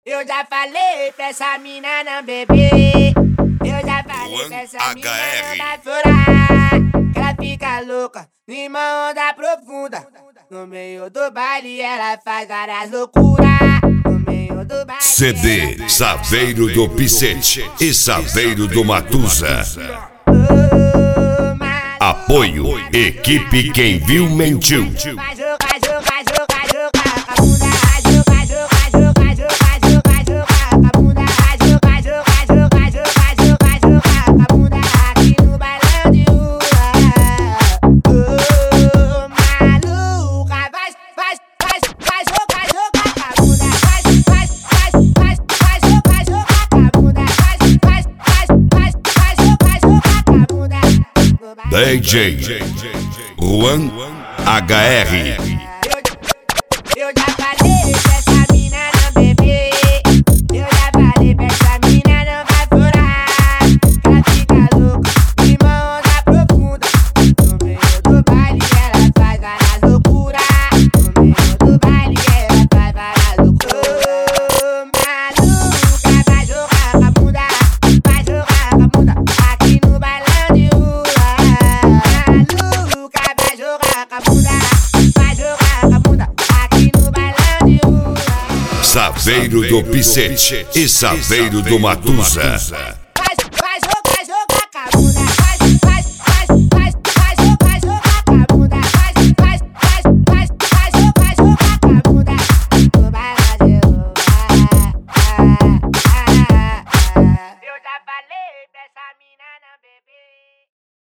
Eu já falei pra essa mina não beber. Eu já falei pra essa mina não vai furar. Que ela fica louca em uma onda profunda. No meio do baile ela faz várias loucuras. No meio do baile CD Saveiro do Picete e Saveiro do Matusa. Apoio Equipe Quem Viu Mentiu. DJ Juan HR. Eu já falei pra essa mina não beber. Eu já falei pra essa mina não vai furar. Ela fica louca em uma onda profunda. No meio do baile ela faz várias loucuras. No meio do baile ela faz várias loucuras. Maluca, vai jogar com a bunda. Vai jogar com a bunda aqui no bailão de rua. Maluca, vai jogar com a bunda. Vai jogar com a bunda aqui no bailão de rua. Saveiro do Picete e Saveiro do Matusa.